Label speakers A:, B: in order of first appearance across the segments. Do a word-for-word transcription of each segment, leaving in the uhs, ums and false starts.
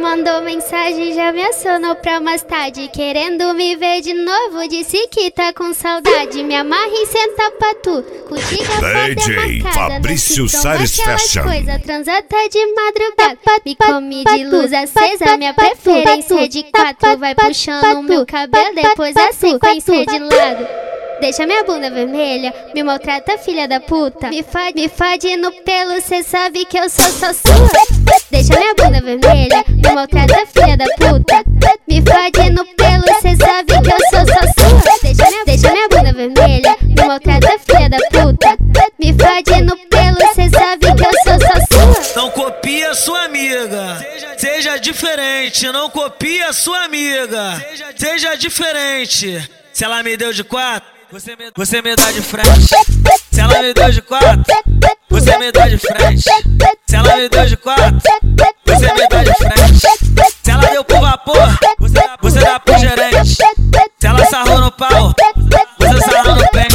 A: mandou mensagem, já me acionou pra mais tarde, querendo me ver de novo, disse que tá com saudade. Me amarra e senta pra tu, contigo a foda é
B: D J
A: marcada.
B: Fabrício Salles Fashion.
A: Coisa, transa tá de madrugada, me come de luz acesa, minha preferência é de quatro. Vai puxando o meu cabelo, depois a sequência de lado. Deixa minha bunda vermelha, me maltrata filha da puta. Me fade, me fade no pelo, cê sabe que eu sou só sua. Deixa minha bunda vermelha, me maltrata filha da puta. Me fade no pelo, cê sabe que eu sou só sua. Deixa minha, deixa minha bunda vermelha, me maltrata filha da puta. Me fade no pelo, cê sabe que eu sou só sua.
C: Não copia sua amiga, seja, seja diferente. Não copia sua amiga, seja, seja diferente. Se ela me deu de quatro, Você me, você me dá de frente. Se ela me deu de quatro, você me dá de frente. Se ela me deu de quatro, você me dá de frente. Se ela deu pro vapor, você dá, você dá pro gerente. Se ela sarrou no pau, você sarrou no pente.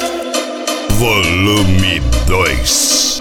B: Volume dois.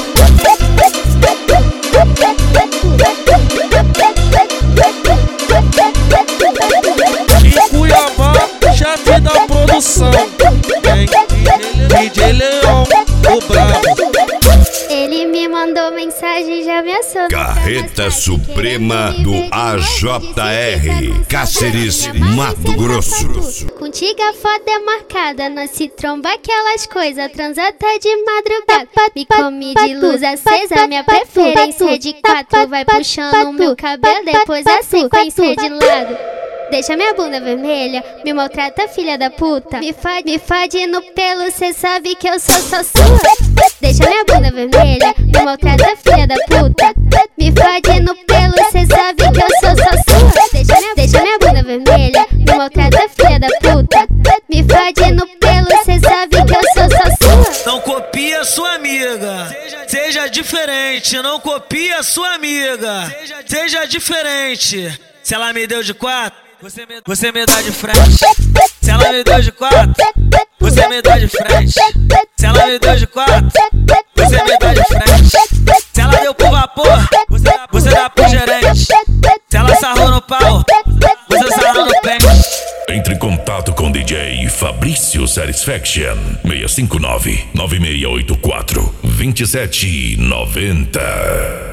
D: Em Cuiabá, chefe da produção, vem D J Leão, o brabo.
A: Ele me mandou mensagem, já me acionou.
B: Carreta Suprema do A J R, Cáceres, Mato Grosso.
A: Contigo a foda é marcada, não se tromba aquelas coisas, transa tá de madrugada. Me come de luz acesa, minha preferência é de quatro. Vai puxando o meu cabelo, depois a sequência de lado. Deixa minha bunda vermelha, me maltrata filha da puta. Me fade, me fade no pelo, cê sabe que eu sou só sua. Deixa minha bunda vermelha, me maltrata filha da puta. Me fade no pelo, cê sabe que eu sou só sua. Deixa minha, deixa minha bunda vermelha, me maltrata filha da puta. Me fade no pelo, cê sabe que eu sou só sua.
C: Não copia sua amiga, seja, seja diferente. Não copia sua amiga, seja, seja diferente. Se ela me deu de quatro, Você me, você me dá de frente. Se ela me deu de quatro, você me dá de frente. Se ela me deu de quatro, você me dá de frente. Se ela deu pro vapor, você dá, você dá pro gerente. Se ela sarrou no pau, você sarrou no pente.
B: Entre em contato com D J Fabrício Satisfaction seis cinco nove, nove seis oito quatro, dois sete nove zero.